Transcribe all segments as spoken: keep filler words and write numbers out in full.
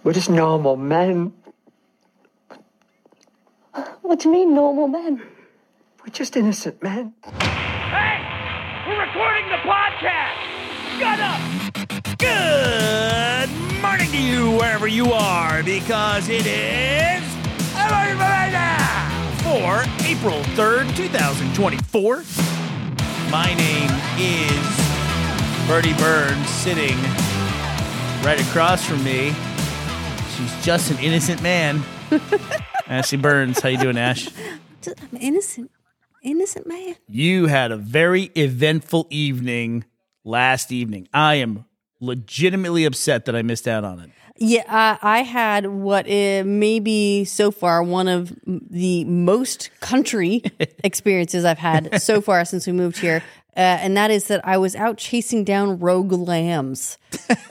We're just normal men. What do you mean, normal men? We're just innocent men. Hey! We're recording the podcast! Shut up! Good morning to you, wherever you are, because it is... for April third, twenty twenty-four. My name is Birdie Burns, sitting right across from me. She's just an innocent man. Ashley Burns, how you doing, Ash? I'm innocent. Innocent man. You had a very eventful evening last evening. I am legitimately upset that I missed out on it. Yeah, uh, I had what uh, may be so far one of the most country experiences I've had so far since we moved here. Uh, and that is that I was out chasing down rogue lambs.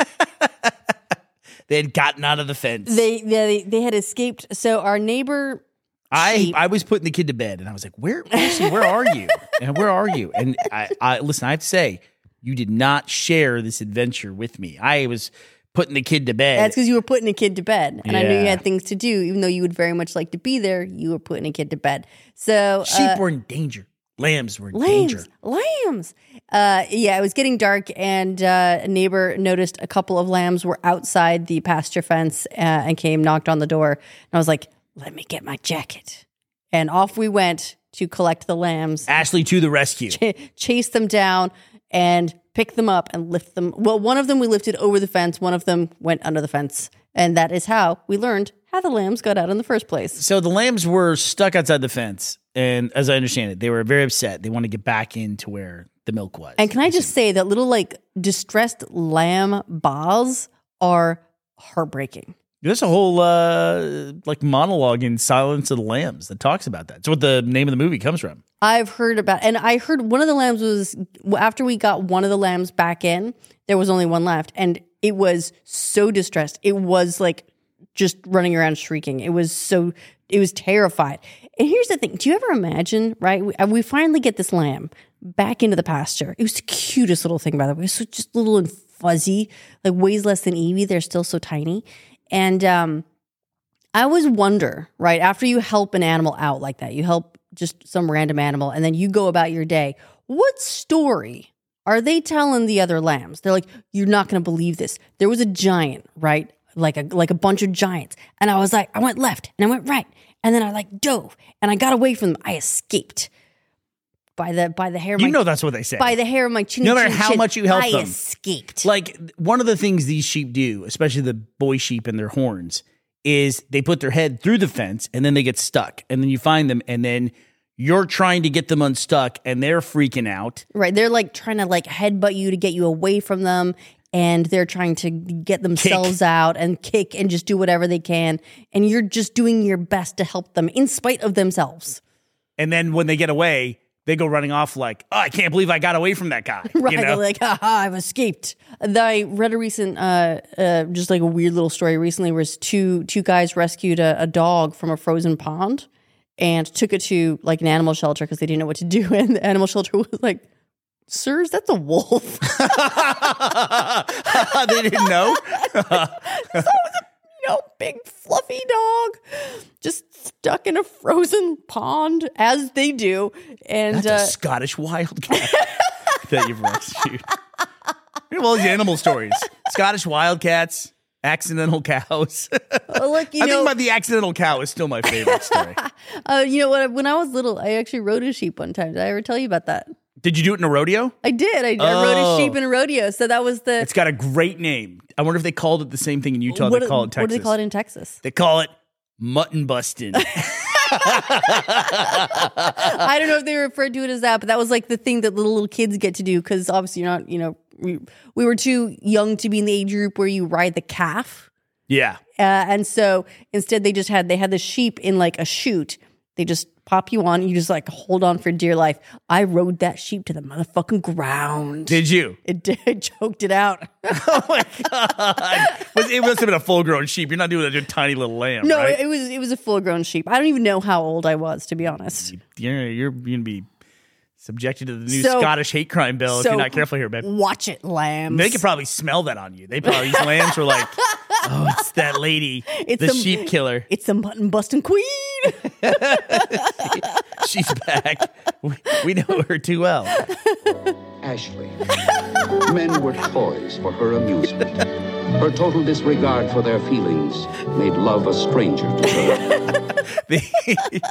They had gotten out of the fence. They they, they had escaped. So our neighbor... I, sheep, I was putting the kid to bed, and I was like, "Where, Ashley, where are you? And where are you?" And I, I listen. I have to say, you did not share this adventure with me. I was putting the kid to bed. That's because you were putting a kid to bed, and yeah. I knew you had things to do. Even though you would very much like to be there, you were putting a kid to bed. So sheep uh, were in danger. Lambs were in lambs, danger. Lambs. Uh, yeah, it was getting dark, and uh, a neighbor noticed a couple of lambs were outside the pasture fence uh, and came, knocked on the door. And I was like, "Let me get my jacket." And off we went to collect the lambs. Ashley to the rescue. Ch- chase them down and pick them up and lift them. Well, one of them we lifted over the fence. One of them went under the fence. And that is how we learned how the lambs got out in the first place. So the lambs were stuck outside the fence. And as I understand it, they were very upset. They wanted to get back into where the milk was. And can I just say that little like distressed lamb baas are heartbreaking. There's a whole uh, like monologue in Silence of the Lambs that talks about that. It's what the name of the movie comes from. I've heard about, and I heard one of the lambs was, after we got one of the lambs back in, there was only one left. And it was so distressed. It was like just running around shrieking. It was so, it was terrified. And here's the thing. Do you ever imagine, right? We, we finally get this lamb back into the pasture. It was the cutest little thing, by the way. It was so just little and fuzzy, like weighs less than Evie. They're still so tiny. And um, I always wonder, right, after you help an animal out like that, you help just some random animal, and then you go about your day, what story are they telling the other lambs? They're like, "You're not going to believe this. There was a giant, right, like a like a bunch of giants. And I was like, I went left, and I went right, and then I like dove, and I got away from them. I escaped. By the by the hair of you my, know that's what they say. By the hair of my chin. No matter chin, how chin, much you help I them. I escaped. Like, one of the things these sheep do, especially the boy sheep and their horns, is they put their head through the fence and then they get stuck. And then you find them and then you're trying to get them unstuck and they're freaking out. Right. They're like trying to like headbutt you to get you away from them. And they're trying to get themselves kick. out and kick and just do whatever they can. And you're just doing your best to help them in spite of themselves. And then when they get away, they go running off like, "Oh, I can't believe I got away from that guy." Right. You know? They're like, "Ha ha, I've escaped." I read a recent, uh, uh, just like a weird little story recently where two, two guys rescued a, a dog from a frozen pond and took it to like an animal shelter because they didn't know what to do. And the animal shelter was like, "Sirs, that's a wolf." They didn't know? So it was a you know, big fluffy dog just stuck in a frozen pond, as they do. And That's uh, a Scottish wildcat that you've rescued. You know, all these animal stories. Scottish wildcats, accidental cows. uh, look, you I know, think about the accidental cow is still my favorite story. uh, you know what? When I was little, I actually rode a sheep one time. Did I ever tell you about that? Did you do it in a rodeo? I did. I, Oh. I rode a sheep in a rodeo. So that was the. It's got a great name. I wonder if they called it the same thing in Utah what, they call it in Texas. What do they call it in Texas? They call it mutton busting. I don't know if they referred to it as that, but that was like the thing that little, little kids get to do because obviously you're not, you know, we, we were too young to be in the age group where you ride the calf. Yeah. Uh, and so instead they just had, they had the sheep in like a chute. They just pop you on. You just like hold on for dear life. I rode that sheep to the motherfucking ground. Did you? It did. Choked it out. Oh my God. Was, it must have been a full grown sheep. You're not doing a tiny little lamb, No, right? it was it was a full grown sheep. I don't even know how old I was, to be honest. You're, you're going to be subjected to the new So- Scottish hate crime bill if so you're not careful here, babe. Watch it, lambs. They could probably smell that on you. They probably, these lambs were like, Oh, it's that lady, It's the the- sheep killer. It's the mutton busting queen. She's back. We, we know her too well. Ashley. Men were toys for her amusement. Her total disregard for their feelings made love a stranger to her.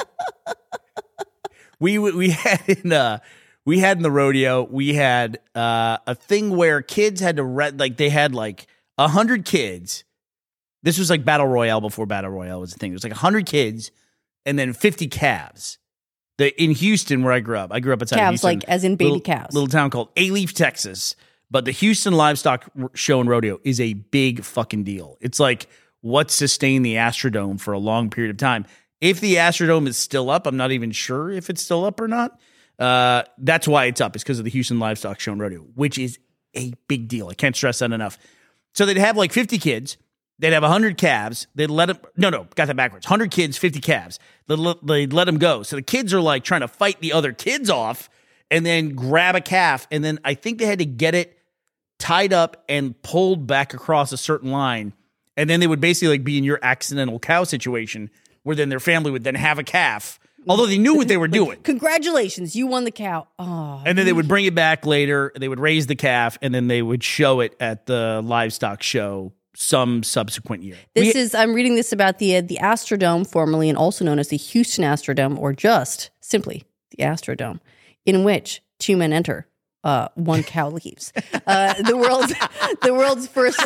we we had in uh we had in the rodeo we had uh a thing where kids had to re- like they had like a hundred kids. This was like Battle Royale before Battle Royale was a thing. It was like a hundred kids and then fifty calves. The in Houston where I grew up. I grew up outside Calves, of Houston, like as in baby little, cows. Little town called Alief, Texas. But the Houston Livestock Show and Rodeo is a big fucking deal. It's like what sustained the Astrodome for a long period of time. If the Astrodome is still up, I'm not even sure if it's still up or not. Uh, that's why it's up. It's because of the Houston Livestock Show and Rodeo, which is a big deal. I can't stress that enough. So they'd have like fifty kids. They'd have one hundred calves. They'd let them, no, no, got that backwards. one hundred kids, fifty calves. They'd let, they'd let them go. So the kids are like trying to fight the other kids off and then grab a calf. And then I think they had to get it tied up and pulled back across a certain line. And then they would basically like be in your accidental cow situation where then their family would then have a calf, although they knew what they were doing. Congratulations, you won the cow. Oh, And then they would bring it back later. They would raise the calf and then they would show it at the livestock show some subsequent year. this We- is. I'm reading this about the uh, the Astrodome, formerly and also known as the Houston Astrodome, or just simply the Astrodome, in which two men enter. Uh, one cow leaves. Uh, the world's the world's first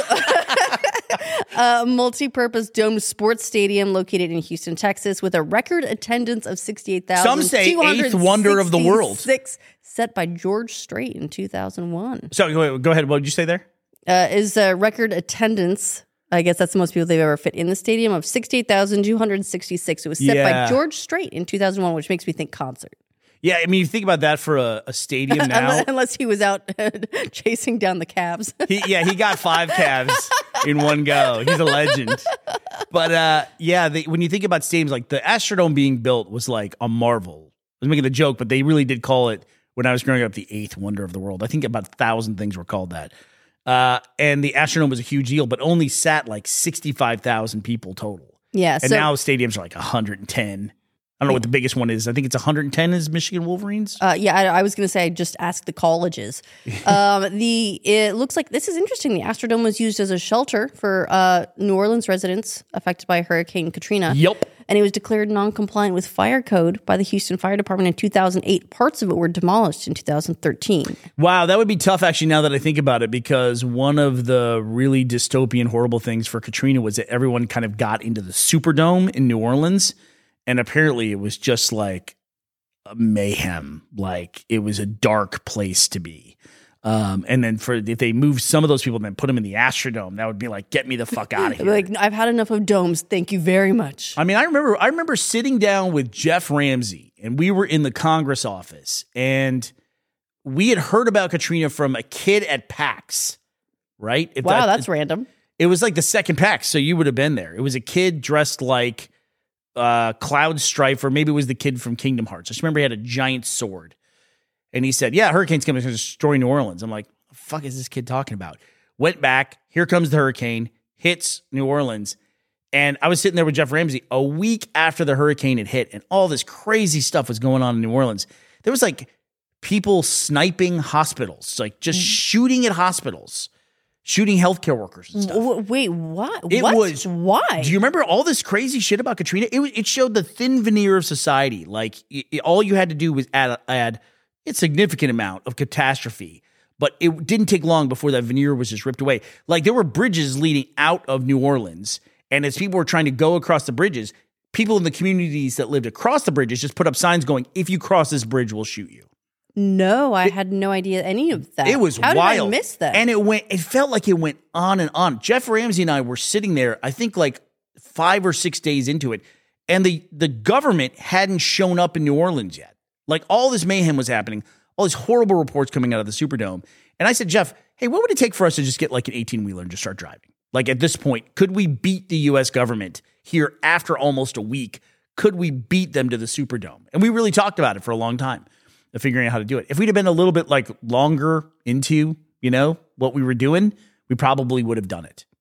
uh, multi-purpose domed sports stadium located in Houston, Texas, with a record attendance of sixty-eight thousand. Some say eighth wonder of the world. Set by George Strait in two thousand one. So go go ahead. What did you say there? Uh, is a record attendance. I guess that's the most people they've ever fit in the stadium of sixty-eight thousand two hundred sixty-six. It was set Yeah. by George Strait in two thousand one, which makes me think concert. Yeah, I mean, you think about that for a, a stadium now. Unless he was out chasing down the cabs. He, yeah, he got five calves in one go. He's a legend. But uh, yeah, they, when you think about stadiums, like the Astrodome being built was like a marvel. I was making a joke, but they really did call it, when I was growing up, the eighth wonder of the world. I think about a thousand things were called that. Uh, and the Astrodome was a huge deal, but only sat like sixty-five thousand people total. Yeah. And so, now stadiums are like one hundred ten. I don't know what the biggest one is. I think it's one hundred ten is Michigan Wolverines. Uh, yeah, I, I was going to say, just ask the colleges. um, the it looks like this is interesting. The Astrodome was used as a shelter for uh, New Orleans residents affected by Hurricane Katrina. Yep. And it was declared non-compliant with fire code by the Houston Fire Department in two thousand eight. Parts of it were demolished in two thousand thirteen. Wow, that would be tough actually now that I think about it, because one of the really dystopian, horrible things for Katrina was that everyone kind of got into the Superdome in New Orleans. And apparently it was just like a mayhem. Like it was a dark place to be. Um, and then for if they moved some of those people and then put them in the Astrodome, that would be like, get me the fuck out of here. Like, I've had enough of domes. Thank you very much. I mean, I remember I remember sitting down with Jeff Ramsey and we were in the Congress office and we had heard about Katrina from a kid at PAX, right? If Wow, that- that's random. It was like the second PAX, so you would have been there. It was a kid dressed like uh, Cloud Strife, or maybe it was the kid from Kingdom Hearts. I just remember he had a giant sword. And he said, yeah, hurricane's coming to destroy New Orleans. I'm like, what the fuck is this kid talking about? Went back, here comes the hurricane, hits New Orleans. And I was sitting there with Jeff Ramsey a week after the hurricane had hit, and all this crazy stuff was going on in New Orleans. There was like people sniping hospitals, like just shooting at hospitals. Shooting healthcare workers and stuff. W- wait, what? It what? was. Why? Do you remember all this crazy shit about Katrina? It was, it showed the thin veneer of society. Like it, it- all you had to do was add add a significant amount of catastrophe, but it didn't take long before that veneer was just ripped away. Like there were bridges leading out of New Orleans, and as people were trying to go across the bridges, people in the communities that lived across the bridges just put up signs going, "If you cross this bridge, we'll shoot you." No, I had no idea any of that. It was How wild. did I miss that? And it went, it felt like it went on and on. Jeff Ramsey and I were sitting there, I think like five or six days into it, and the, the government hadn't shown up in New Orleans yet. Like all this mayhem was happening, all these horrible reports coming out of the Superdome. And I said, Jeff, hey, what would it take for us to just get like an eighteen wheeler and just start driving? Like at this point, could we beat the U S government here after almost a week? Could we beat them to the Superdome? And we really talked about it for a long time. Of figuring out how to do it. If we'd have been a little bit like longer into, you know, what we were doing, we probably would have done it.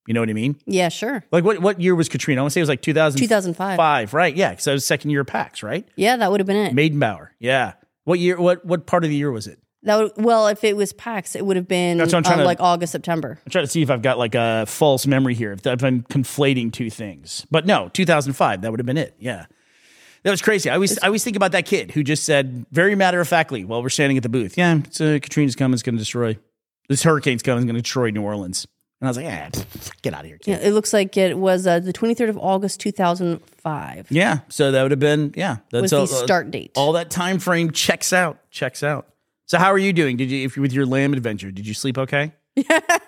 You know what I mean? Yeah, sure. Like what, what year was Katrina? I want to say it was like two thousand two thousand five. Five, right? Yeah, because that was second year of PAX, right? Yeah, that would have been it. Maidenbauer. Yeah. What year? What what part of the year was it? That would, well, if it was PAX, it would have been That's what I'm trying uh, to- like August, September. I'm trying to see if I've got like a false memory here. If I'm conflating two things, but no, two thousand five. That would have been it. Yeah, that was crazy. I always I always think about that kid who just said very matter of factly while we're standing at the booth, "Yeah, it's, uh, Katrina's coming. It's going to destroy. This hurricane's coming. It's going to destroy New Orleans." And I was like, "Yeah, get out of here, kid." Yeah, it looks like it was uh, the twenty-third of August, two thousand five. Yeah, so that would have been yeah. That's Was all, the start date. All that time frame checks out. Checks out. So how are you doing? Did you if you with your lamb adventure? Did you sleep okay? Do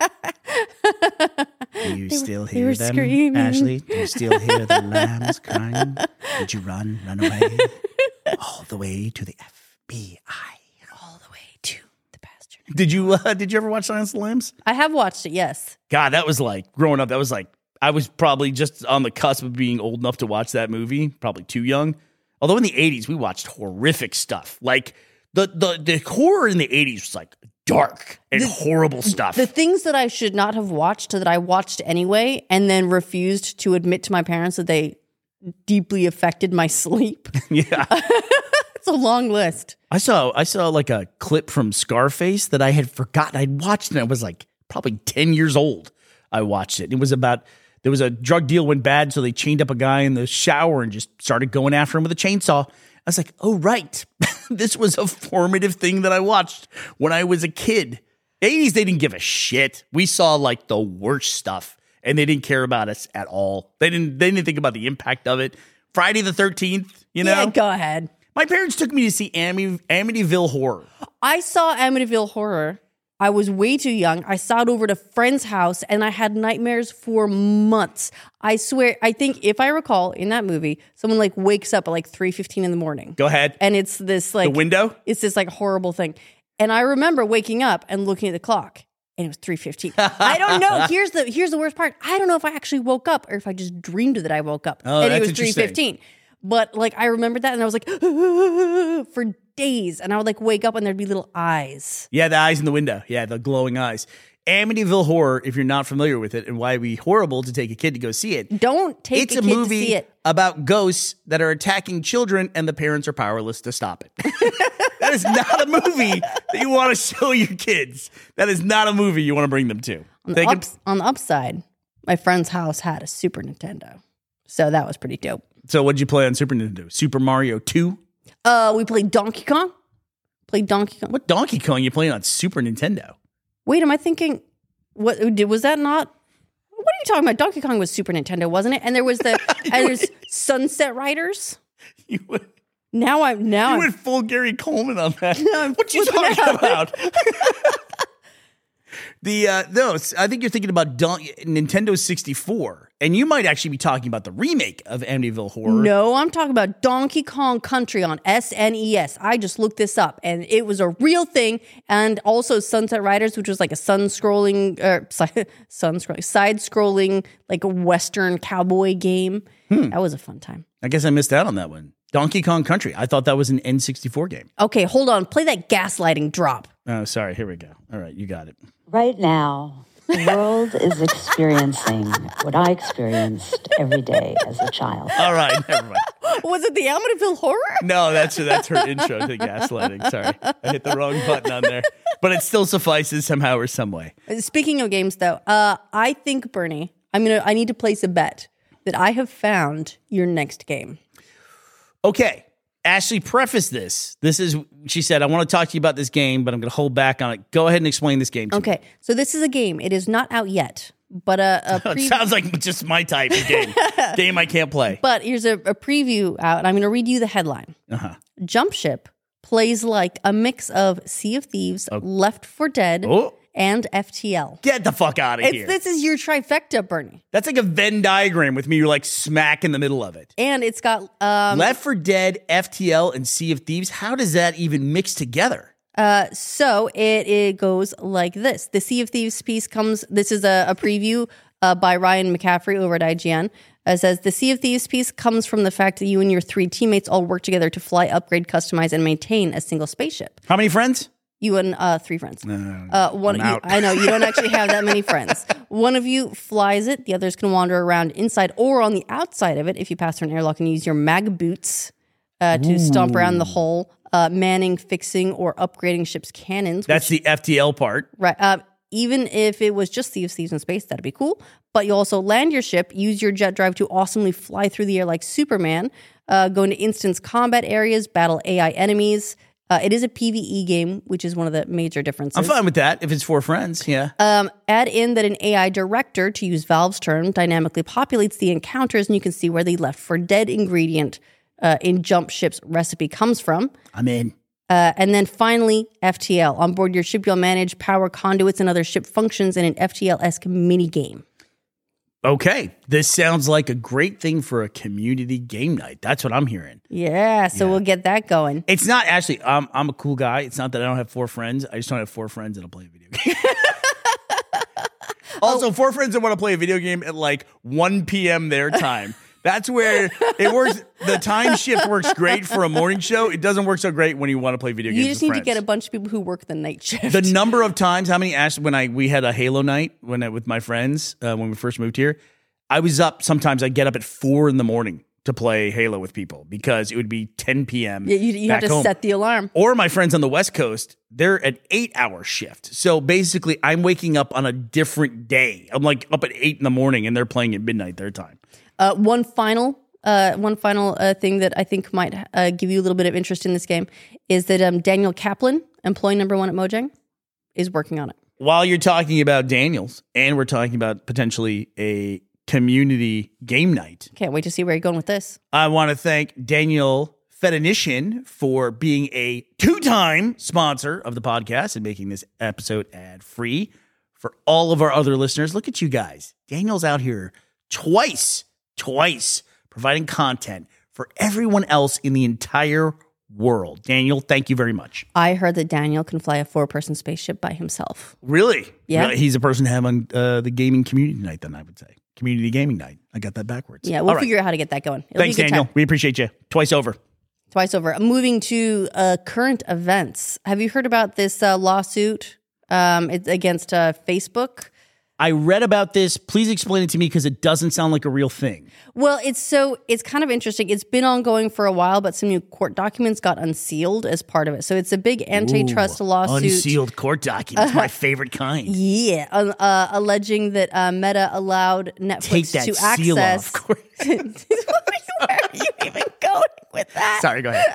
you still they hear were them, screaming. Ashley? Do you still hear the lambs crying? Did you run, run away, all the way to the F B I? All the way to the pasture. Did you uh, did you ever watch Silence of the Lambs? I have watched it, yes. God, that was like growing up. That was like I was probably just on the cusp of being old enough to watch that movie. Probably too young. Although in the eighties we watched horrific stuff. Like the the the horror in the eighties was like dark and The- horrible stuff. The things that I should not have watched that I watched anyway and then refused to admit to my parents that they deeply affected my sleep. yeah. It's a long list. I saw I saw like a clip from Scarface that I had forgotten I'd watched, and I was like probably ten years old. I watched it. It was about there was a drug deal went bad, so they chained up a guy in the shower and just started going after him with a chainsaw. I was like, oh right, this was a formative thing that I watched when I was a kid. eighties, they didn't give a shit. We saw like the worst stuff, and they didn't care about us at all. They didn't. They didn't think about the impact of it. Friday the thirteenth, you know. Yeah, go ahead. My parents took me to see Ami- Amityville Horror. I saw Amityville Horror. I was way too young. I saw it over at a friend's house, and I had nightmares for months. I swear, I think if I recall, in that movie, someone like wakes up at like three fifteen in the morning. Go ahead. And it's this like The window? It's this like horrible thing. And I remember waking up and looking at the clock, and it was three fifteen. I don't know. Here's the here's the worst part. I don't know if I actually woke up or if I just dreamed that I woke up. Oh, and it that's was three interesting. fifteen. But like I remembered that, and I was like for days, and I would like wake up and there'd be little eyes. Yeah, the eyes in the window. Yeah, the glowing eyes. Amityville Horror, if you're not familiar with it, and why it'd be horrible to take a kid to go see it. Don't take It's a a kid to movie see it. about ghosts that are attacking children, and the parents are powerless to stop it. That is not a movie that you want to show your kids. That is not a movie you want to bring them to. On They the, can- ups, on the upside, my friend's house had a Super Nintendo, so that was pretty dope. so what'd you play on Super Nintendo? Super Mario two? Uh, we played Donkey Kong. Played Donkey Kong. What Donkey Kong you playing on Super Nintendo? Wait, am I thinking? What did was that not? What are you talking about? Donkey Kong was Super Nintendo, wasn't it? And there was the and there's Sunset Riders. You went, Now I'm now you I'm, went full Gary Coleman on that. I'm What you flipping talking out. about? The uh, no, I think you're thinking about Don- Nintendo sixty-four, and you might actually be talking about the remake of Amityville Horror. No, I'm talking about Donkey Kong Country on S N E S. I just looked this up, and it was a real thing. And also Sunset Riders, which was like a sun-scrolling, uh, sun-scrolling, side-scrolling, like a Western cowboy game. Hmm. That was a fun time. I guess I missed out on that one. Donkey Kong Country. I thought that was an N sixty-four game. Okay, hold on. Play that gaslighting drop. Oh, sorry. Here we go. All right, you got it. Right now, the world is experiencing what I experienced every day as a child. All right, never mind. Was it the Amityville Horror? No, that's that's her intro to gaslighting. Sorry, I hit the wrong button on there, but it still suffices somehow or some way. Speaking of games, though, uh, I think, Bernie, I'm gonna. I need to place a bet that I have found your next game. Okay, Ashley prefaced this. This is, she said, I want to talk to you about this game, but I'm going to hold back on it. Go ahead and explain this game to me. Okay, so this is a game. It is not out yet, but a, a It pre- sounds like just my type of game. Game I can't play. But here's a, a preview out. And I'm going to read you the headline. Uh-huh. Jump Ship plays like a mix of Sea of Thieves, Left four Dead, Oh. and F T L. Get the fuck out of It's, here. this is your trifecta, Bernie. That's like a Venn diagram with me. You're like smack in the middle of it. And it's got um, Left four Dead, F T L, and Sea of Thieves. How does that even mix together? Uh, so it, it goes like this. The Sea of Thieves piece comes, this is a, a preview uh, by Ryan McCaffrey over at I G N. It says, the Sea of Thieves piece comes from the fact that you and your three teammates all work together to fly, upgrade, customize, and maintain a single spaceship. How many friends? You and uh, three friends. No, no, no. Uh, one, I'm you, out. I know you don't actually have that many friends. One of you flies it. The others can wander around inside or on the outside of it if you pass through an airlock and use your mag boots uh, to stomp around the hull, uh, manning, fixing, or upgrading ship's cannons. That's which, the F T L part. right. Uh, even if it was just Thieves, Thieves in Space, that'd be cool. But you also land your ship, use your jet drive to awesomely fly through the air like Superman, uh, go into instance combat areas, battle A I enemies. Uh, it is a PvE game, which is one of the major differences. I'm fine with that if it's for friends. Yeah. Um, add in that an A I director, to use Valve's term, dynamically populates the encounters, and you can see where the Left four Dead ingredient uh, in Jump Ship's recipe comes from. I'm in. Uh, and then finally, F T L. On board your ship, you'll manage power conduits and other ship functions in an F T L-esque mini game. Okay. This sounds like a great thing for a community game night. That's what I'm hearing. Yeah, so Yeah. we'll get that going. It's not actually, I'm, I'm a cool guy. It's not that I don't have four friends. I just don't have four friends that'll play a video game. Also, four friends that want to play a video game at like one p.m. their time. That's where it works. The time shift works great for a morning show. It doesn't work so great when you want to play video games. You just with need to friends. get a bunch of people who work the night shift. The number of times, how many asked when I we had a Halo night when I, with my friends uh, when we first moved here, I was up. Sometimes I get up at four in the morning to play Halo with people because it would be ten p.m. Yeah, you, you have back to home. set the alarm. Or my friends on the West Coast, they're at eight hour shift. So basically, I'm waking up on a different day. I'm like up at eight in the morning, and they're playing at midnight their time. Uh, one final, uh, one final uh, thing that I think might uh, give you a little bit of interest in this game is that um, Daniel Kaplan, employee number one at Mojang, is working on it. While you're talking about Daniels, and we're talking about potentially a community game night, Can't wait to see where you're going with this. I want to thank Daniel Federation for being a two-time sponsor of the podcast and making this episode ad-free for all of our other listeners. Look at you guys. Daniel's out here twice, twice providing content for everyone else in the entire world. Daniel, thank you very much. I heard that Daniel can fly a four-person spaceship by himself. Really? Yeah. Really? He's a person to have on uh, the gaming community night, then I would say. Community gaming night. I got that backwards. Yeah, we'll All right. figure out how to get that going. It'll Thanks, be a good Daniel. time. We appreciate you. Twice over. Twice over. Moving to uh, current events. Have you heard about this uh, lawsuit um, it's against uh, Facebook? I read about this. Please explain it to me because it doesn't sound like a real thing. Well, it's so it's kind of interesting. It's been ongoing for a while, but some new court documents got unsealed as part of it. So it's a big antitrust Ooh, lawsuit. Unsealed court documents, my favorite kind. Yeah, uh, uh, alleging that uh, Meta allowed Netflix Take that to seal access. off. Where are you even going with that? Sorry, go ahead.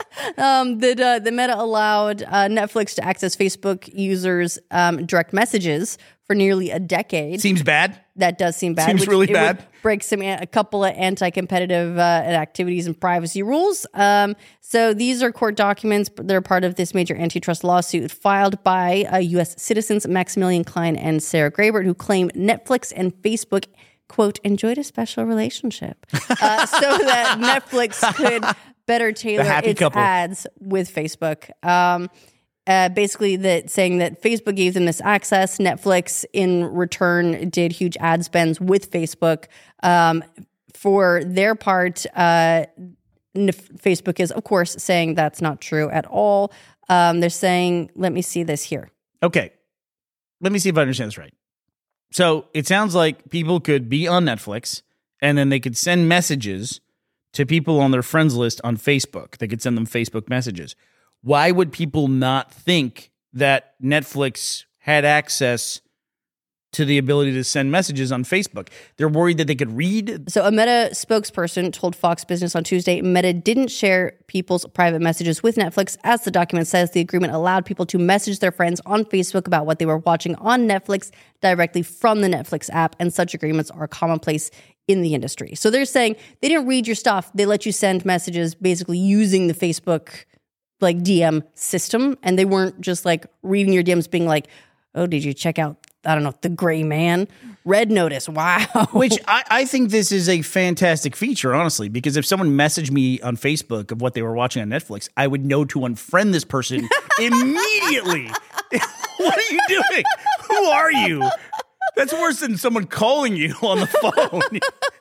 Um, that uh, the Meta allowed uh, Netflix to access Facebook users' um, direct messages for nearly a decade. Seems bad. That does seem bad. Seems really it bad. Would break some a couple of anti-competitive uh, activities and privacy rules. Um, so these are court documents. But they're part of this major antitrust lawsuit filed by uh, U S citizens Maximilian Klein and Sarah Grabert, who claim Netflix and Facebook, quote, enjoyed a special relationship, uh, so that Netflix could better tailor happy its couple. ads with Facebook. Um, Uh, basically, that saying that Facebook gave them this access. Netflix, in return, did huge ad spends with Facebook. Um, for their part, uh, N- Facebook is, of course, saying that's not true at all. Um, they're saying, let me see this here. Okay. Let me see if I understand this right. So it sounds like people could be on Netflix and then they could send messages to people on their friends list on Facebook. They could send them Facebook messages. Why would people not think that Netflix had access to the ability to send messages on Facebook? They're worried that they could read. So a Meta spokesperson told Fox Business on Tuesday, Meta didn't share people's private messages with Netflix. As the document says, the agreement allowed people to message their friends on Facebook about what they were watching on Netflix directly from the Netflix app, and such agreements are commonplace in the industry. So they're saying they didn't read your stuff. They let you send messages basically using the Facebook like D M system, and they weren't just like reading your D Ms being like, oh, did you check out, I don't know, The Gray Man? Red Notice, wow. Which I, I think this is a fantastic feature, honestly, because if someone messaged me on Facebook of what they were watching on Netflix, I would know to unfriend this person immediately. What are you doing? Who are you? That's worse than someone calling you on the phone.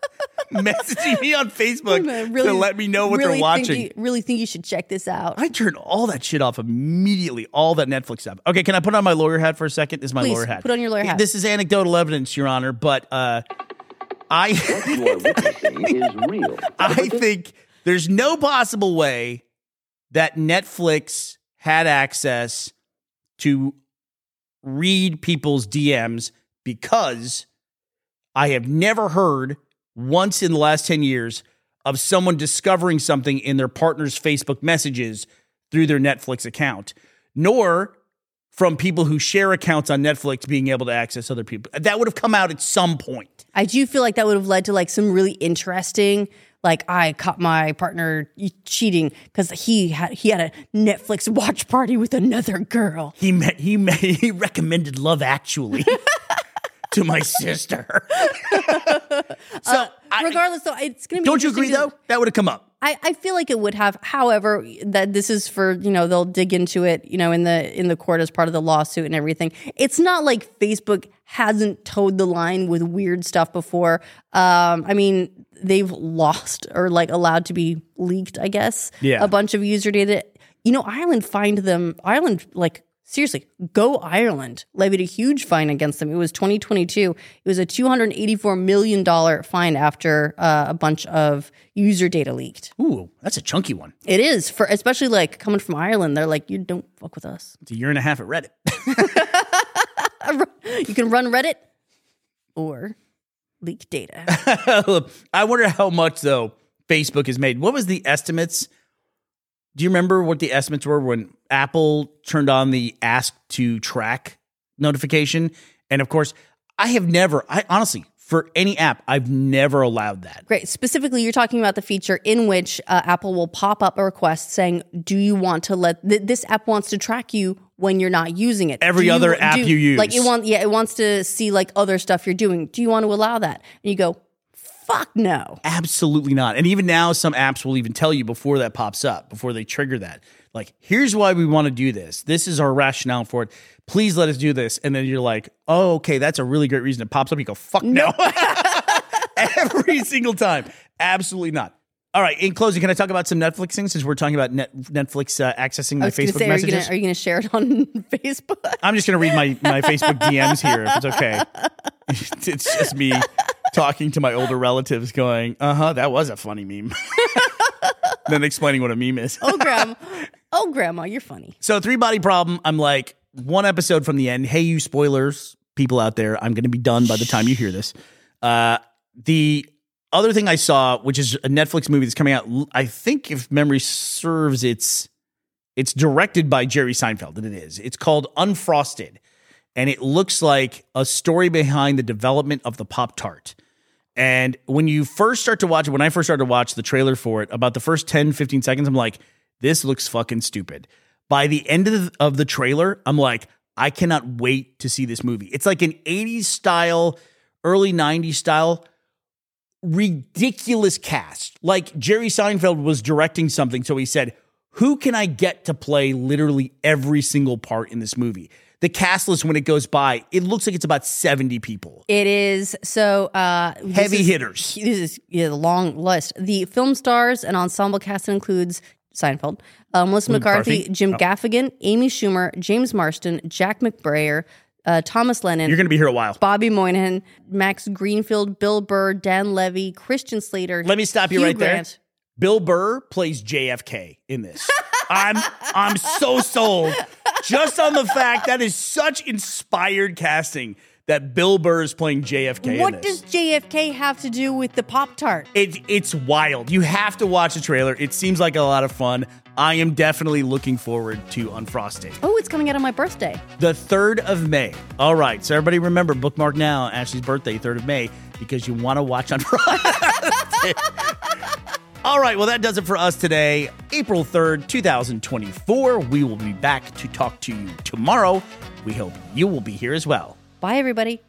messaging me on Facebook really, to let me know what really they're watching. Think you, really think you should check this out. I turn all that shit off immediately, all that Netflix stuff. Okay, can I put on my lawyer hat for a second? This is my Please, lawyer hat. put on your lawyer hat. This is anecdotal evidence, Your Honor, but uh, I, What you are witnessing is real. I think there's no possible way that Netflix had access to read people's D Ms because I have never heard once in the last ten years of someone discovering something in their partner's Facebook messages through their Netflix account, nor from people who share accounts on Netflix being able to access other people. That would have come out at some point. I do feel like that would have led to like some really interesting, like I caught my partner cheating because he had he had a Netflix watch party with another girl. He met, he met, he recommended Love Actually to my sister. so Uh, I- regardless, though, it's going to be. don't you interesting agree to- though? That would have come up. I, I feel like it would have. However, that this is for, you know, they'll dig into it, you know, in the in the court as part of the lawsuit and everything. It's not like Facebook hasn't towed the line with weird stuff before. Um, I mean, they've lost or like allowed to be leaked, I guess. Yeah. A bunch of user data. You know, Ireland fined them. Ireland, like, seriously, go Ireland, levied a huge fine against them. It was twenty twenty-two. It was a two hundred eighty-four million dollars fine after uh, a bunch of user data leaked. Ooh, that's a chunky one. It is, for especially like coming from Ireland. They're like, you don't fuck with us. It's a year and a half at Reddit. You can run Reddit or leak data. I wonder how much, though, Facebook has made. What was the estimates? Do you remember what the estimates were when Apple turned on the ask to track notification? And of course, I have never, I honestly, for any app, I've never allowed that. Great. Specifically, you're talking about the feature in which uh, Apple will pop up a request saying, do you want to let, th- this app wants to track you when you're not using it. Every Do you- other app do- you use. Like it want, yeah, it wants to see like other stuff you're doing. Do you want to allow that? And you go, fuck no. Absolutely not. And even now, some apps will even tell you before that pops up, before they trigger that. Like, here's why we want to do this. This is our rationale for it. Please let us do this. And then you're like, oh, okay, that's a really great reason. It pops up. You go, fuck no. Every single time. Absolutely not. All right. In closing, can I talk about some Netflix things since we're talking about net, Netflix uh, accessing I my was gonna Facebook say, messages? Are you gonna, are you gonna share it on Facebook? I'm just going to read my, my Facebook D Ms here if it's okay. It's just me talking to my older relatives going, uh-huh, that was a funny meme. Then explaining what a meme is. Oh, grandma. Oh, grandma, you're funny. So Three Body Problem, I'm like one episode from the end. Hey, you spoilers, people out there, I'm going to be done by the time you hear this. Uh, the other thing I saw, which is a Netflix movie that's coming out, I think if memory serves, it's it's directed by Jerry Seinfeld, and it is. It's called Unfrosted, and it looks like a story behind the development of the Pop-Tart. And when you first start to watch it, when I first started to watch the trailer for it, about the first ten, fifteen seconds, I'm like, this looks fucking stupid. By the end of the, of the trailer, I'm like, I cannot wait to see this movie. It's like an eighties style, early nineties style, ridiculous cast. Like Jerry Seinfeld was directing something, so he said, who can I get to play literally every single part in this movie? The cast list, when it goes by, it looks like it's about seventy people. It is. So uh, this Heavy is- hitters. This is yeah, the long list. The film stars and ensemble cast includes Seinfeld, uh, Melissa McCarthy, McCarthy? Jim Oh. Gaffigan, Amy Schumer, James Marston, Jack McBrayer, uh, Thomas Lennon, You're going to be here a while. Bobby Moynihan, Max Greenfield, Bill Burr, Dan Levy, Christian Slater. Let me stop you Hugh right Grant. there. Bill Burr plays J F K in this. I'm I'm so sold just on the fact that is such inspired casting that Bill Burr is playing J F K in What this. does J F K have to do with the Pop-Tart? It, it's wild. You have to watch the trailer. It seems like a lot of fun. I am definitely looking forward to Unfrosted. Oh, it's coming out on my birthday. The third of May. All right. So everybody remember, bookmark now, Ashley's birthday, third of May, because you want to watch Unfrosted. All right. Well, that does it for us today. April third, twenty twenty-four. We will be back to talk to you tomorrow. We hope you will be here as well. Bye, everybody.